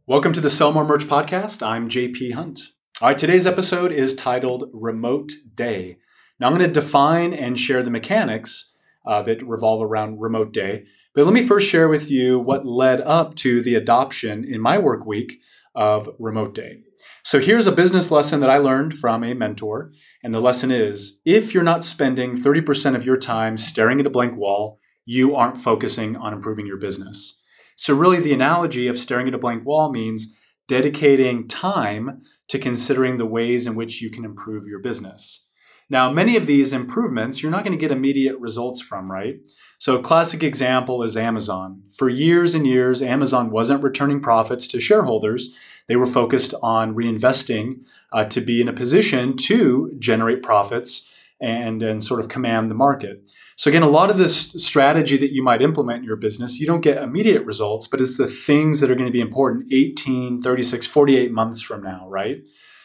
Welcome to the Sell More Merch podcast. I'm JP Hunt. All right, today's episode is titled Remote Day. Now, I'm going to define and share the mechanics that revolve around Remote Day. But let me first share with you what led up to the adoption in my work week of Remote Day. So here's a business lesson that I learned from a mentor. And the lesson is, if you're not spending 30% of your time staring at a blank wall, you aren't focusing on improving your business. So really the analogy of staring at a blank wall means dedicating time to considering the ways in which you can improve your business. Now, many of these improvements, you're not going to get immediate results from, right? So a classic example is Amazon. For years and years, Amazon wasn't returning profits to shareholders. They were focused on reinvesting to be in a position to generate profits and sort of command the market. So again, a lot of this strategy that you might implement in your business, you don't get immediate results, but it's the things that are going to be important 18, 36, 48 months from now, right?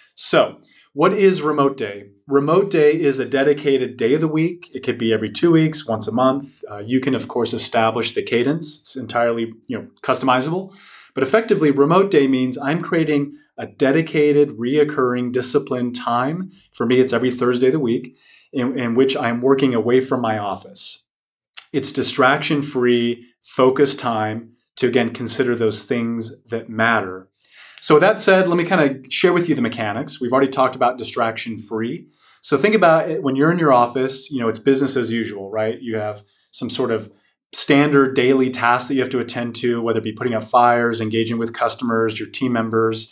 So what is Remote Day? Remote Day is a dedicated day of the week. It could be every 2 weeks, once a month. You can, of course, establish the cadence. It's entirely customizable. But effectively, Remote Day means I'm creating a dedicated, reoccurring, disciplined time. For me, it's every Thursday of the week, in which I'm working away from my office. It's distraction-free, focused time to, again, consider those things that matter. So with that said, let me kind of share with you the mechanics. We've already talked about distraction-free. So think about it when you're in your office, it's business as usual, right? You have some sort of standard daily tasks that you have to attend to, whether it be putting out fires, engaging with customers, your team members.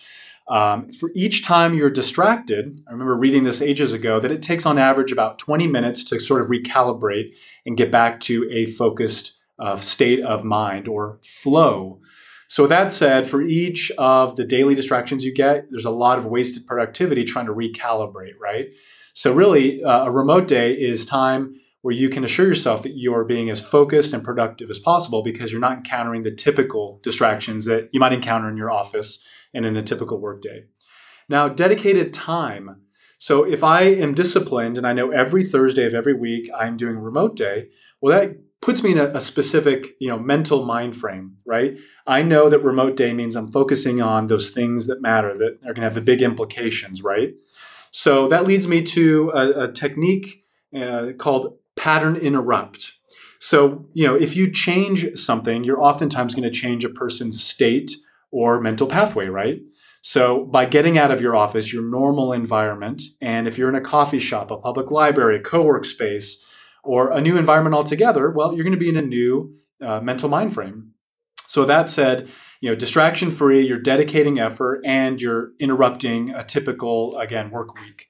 For each time you're distracted, I remember reading this ages ago, that it takes on average about 20 minutes to sort of recalibrate and get back to a focused state of mind or flow. So with that said, for each of the daily distractions you get, there's a lot of wasted productivity trying to recalibrate, right? So really, a remote day is time where you can assure yourself that you are being as focused and productive as possible because you're not encountering the typical distractions that you might encounter in your office and in a typical workday. Now, dedicated time. So if I am disciplined and I know every Thursday of every week I'm doing Remote Day, well, that puts me in a specific, mental mind frame, right? I know that Remote Day means I'm focusing on those things that matter, that are going to have the big implications, right? So that leads me to a technique called pattern interrupt. So, if you change something, you're oftentimes going to change a person's state or mental pathway, right? So by getting out of your office, your normal environment, and if you're in a coffee shop, a public library, a co-work space, or a new environment altogether, well, you're going to be in a new mental mind frame. So that said, distraction-free, you're dedicating effort, and you're interrupting a typical, again, work week.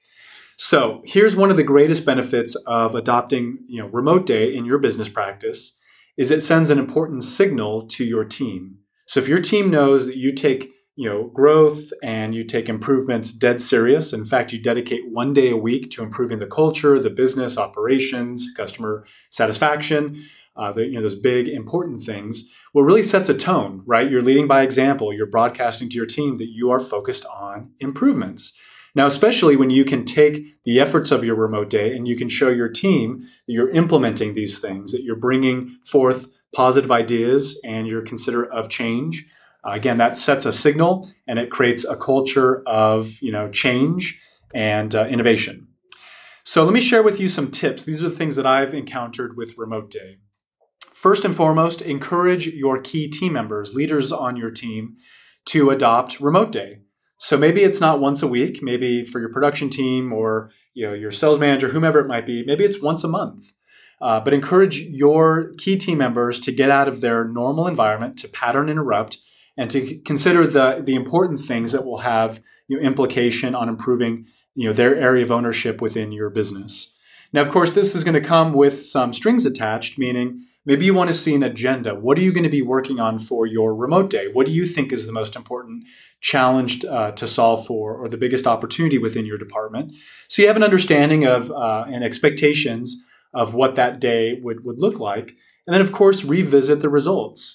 So here's one of the greatest benefits of adopting, Remote Day in your business practice is it sends an important signal to your team. So if your team knows that you take, growth and you take improvements dead serious, in fact, you dedicate 1 day a week to improving the culture, the business operations, customer satisfaction, those big important things, well, really sets a tone, right? You're leading by example. You're broadcasting to your team that you are focused on improvements. Now, especially when you can take the efforts of your Remote Day and you can show your team that you're implementing these things, that you're bringing forth positive ideas and you're considerate of change. Again, that sets a signal and it creates a culture of change and innovation. So let me share with you some tips. These are the things that I've encountered with Remote Day. First and foremost, encourage your key team members, leaders on your team, to adopt Remote Day. So maybe it's not once a week, maybe for your production team or your sales manager, whomever it might be, maybe it's once a month. But encourage your key team members to get out of their normal environment, to pattern interrupt, and to consider the important things that will have implication on improving their area of ownership within your business. Now, of course, this is going to come with some strings attached, meaning maybe you want to see an agenda. What are you going to be working on for your Remote Day? What do you think is the most important challenge to solve for or the biggest opportunity within your department? So you have an understanding of and expectations of what that day would look like. And then, of course, revisit the results.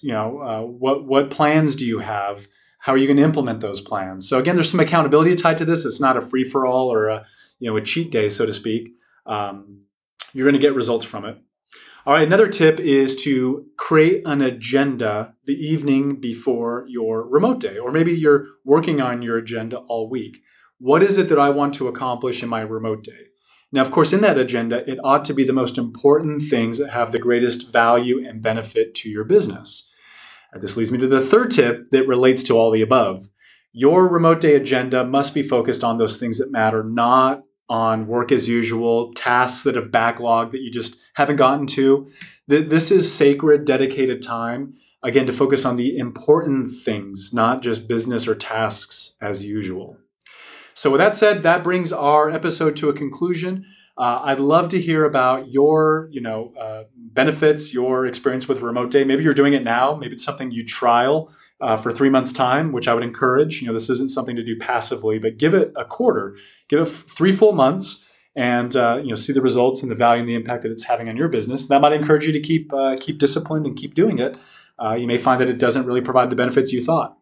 What plans do you have? How are you going to implement those plans? So again, there's some accountability tied to this. It's not a free-for-all or a cheat day, so to speak. You're going to get results from it. All right, another tip is to create an agenda the evening before your remote day, or maybe you're working on your agenda all week. What is it that I want to accomplish in my remote day? Now, of course, in that agenda, it ought to be the most important things that have the greatest value and benefit to your business. This leads me to the third tip that relates to all the above. Your remote day agenda must be focused on those things that matter, not on work as usual, tasks that have backlogged that you just haven't gotten to. This is sacred, dedicated time, again, to focus on the important things, not just business or tasks as usual. So with that said, that brings our episode to a conclusion. I'd love to hear about your, benefits, your experience with remote day. Maybe you're doing it now. Maybe it's something you trial for 3 months' time, which I would encourage. This isn't something to do passively, but give it a quarter, give it 3 full months, and see the results and the value and the impact that it's having on your business. That might encourage you to keep disciplined and keep doing it. You may find that it doesn't really provide the benefits you thought.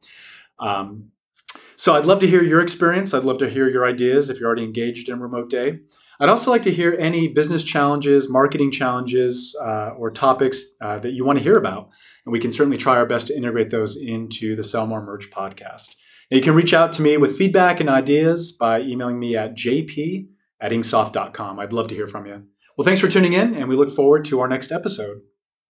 So I'd love to hear your experience. I'd love to hear your ideas if you're already engaged in remote day. I'd also like to hear any business challenges, marketing challenges, or topics that you want to hear about. And we can certainly try our best to integrate those into the Sell More Merch podcast. Now, you can reach out to me with feedback and ideas by emailing me at jp@inksoft.com. I'd love to hear from you. Well, thanks for tuning in, and we look forward to our next episode.